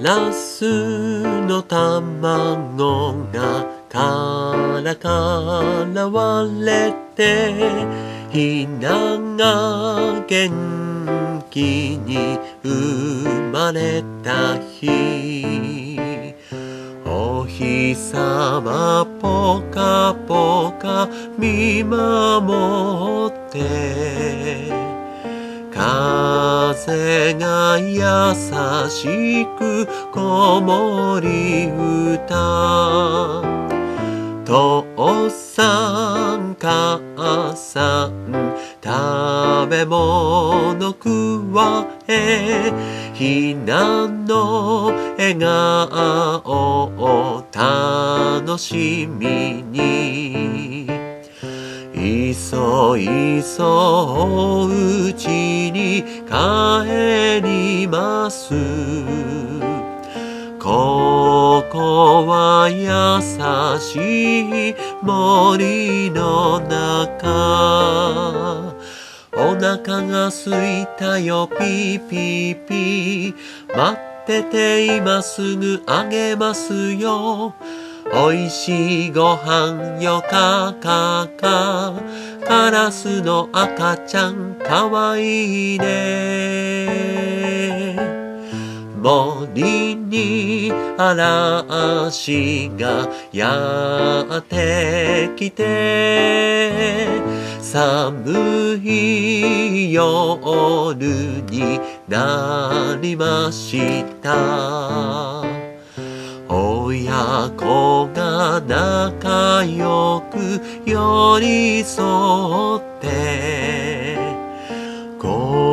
ラスの卵が殻から割れて、ヒナが元気に生まれた日、お日様ぽかぽか見守って、風が優しく子守歌、父さん母さん食べ物くわえ、ひなの笑顔を楽しみに、いそいそおうちに帰ります。ここは優しい森の中、お腹が空いたよピーピーピー、待ってて今すぐあげますよ。おいしいご飯よカカカ、カラスの赤ちゃんかわいいね。森に嵐がやってきて、寒い夜になりました。親子が仲良く寄り添って、